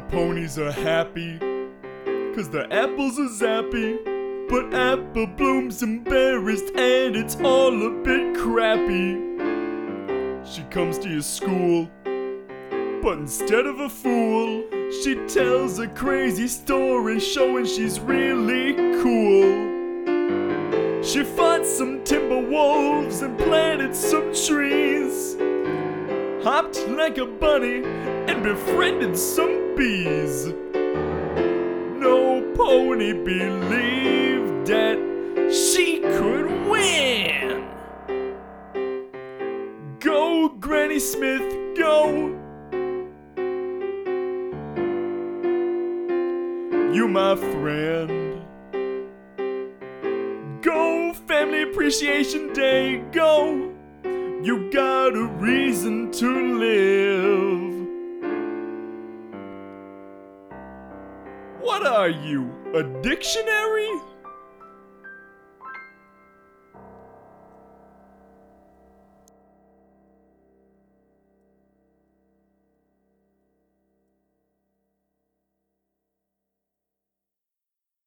ponies are happy, 'cause the apples are zappy. But Apple Bloom's embarrassed and it's all a bit crappy. She comes to your school, but instead of a fool, she tells a crazy story showing she's really cool. She fought some timber wolves and planted some trees, hopped like a bunny and befriended some bees. No pony believed that she could win. Go, Granny Smith, go. You my friend. Go, Family Appreciation Day, go. You got a reason to live. What are you, a dictionary?